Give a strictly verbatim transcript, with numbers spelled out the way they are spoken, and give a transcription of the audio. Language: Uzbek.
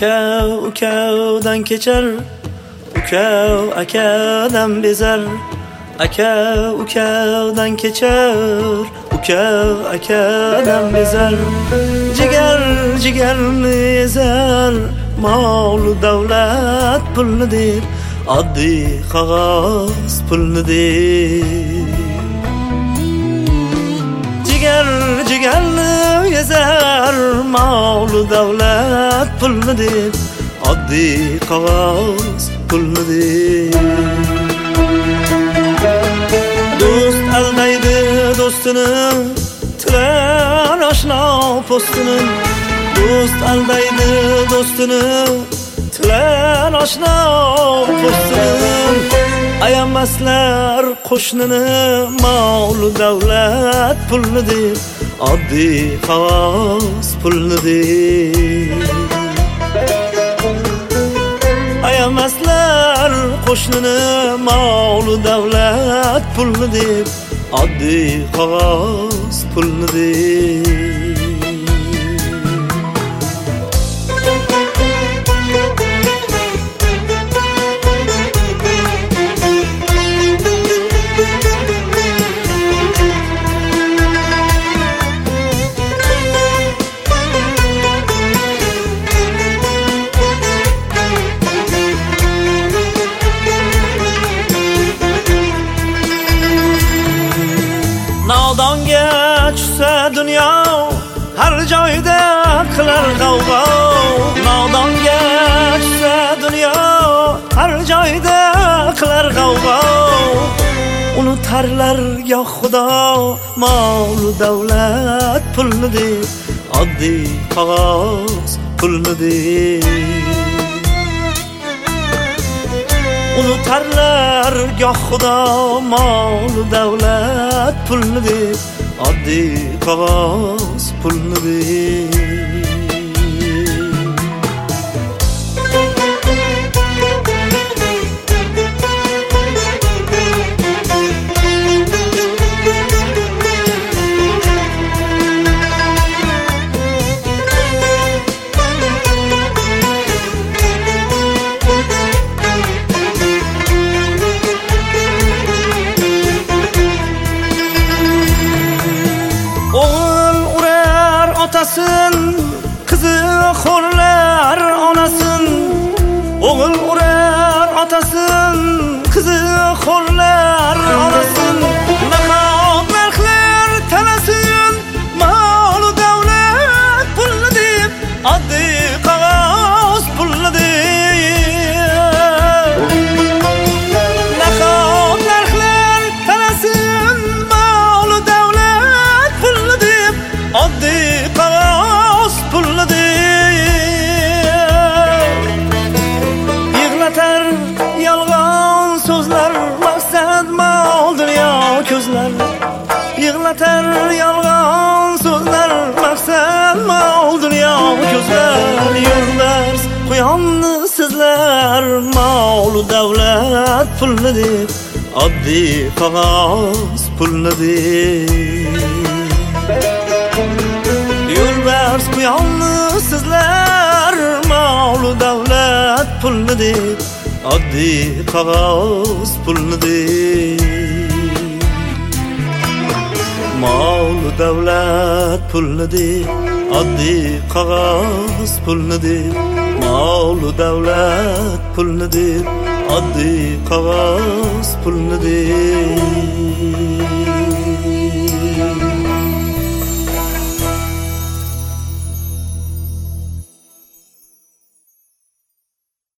Aka ukadan kechar, uka akadan bezar. Aka ukadan kechar, uka akadan bezar. Jigar jigarni ezar, mol davlat pulni deb, oddiy qog'oz pulni deb. Jigar jigarni ezar, mol davlat pulni deb, oddiy qog'oz pulni deb. Do'st aldaydi do'stini, tilar oshno postini. Do'st aldaydi do'stini, tilar oshno postini. Ayamaslar qo'shnini, mol davlat pulni deb, oddiy qog'oz pulni deb. Ayamaslar qo'shnini, mol davlat pulni deb, oddiy qog'oz pulni deb. Nodonga tushsa dunyo, har joyda qilar g'avg'o. Nodonga tushsa dunyo, har joyda qilar g'avg'o. Unutarlar goh xudo, mol davlat pulni deb, oddiy qog'oz pulni deb. Unutarlar goh xudo, mol davlat pulni deb, oddiy qog'oz pulni deb. Qizi xo'rlar onasin. O'g'il urar otasin, qizi xo'rlar onasin. Nahot narxlar talasin, mol davlat pulni deb, oddiy qog'oz pulni deb. Nahot narxlar talasin, mol davlat pulni deb, oddiy qog'oz pulni deb. Yig'latar yolg'on so'zlar, maqsad mol dunyo ko'zlar. Yig'latar yolg'on so'zlar, maqsad mol dunyo ko'zlar. Yo'lbars quyonni sizlar, mol davlat pulni deb, oddiy qog'oz pulni deb. Yo'lbars quyonni sizlar, mol davlat pulni deb, oddiy qog'oz pulni deb. Mol davlat pulni deb, oddiy qog'oz pulni deb. Mol davlat pulni deb, oddiy qog'oz pulni deb.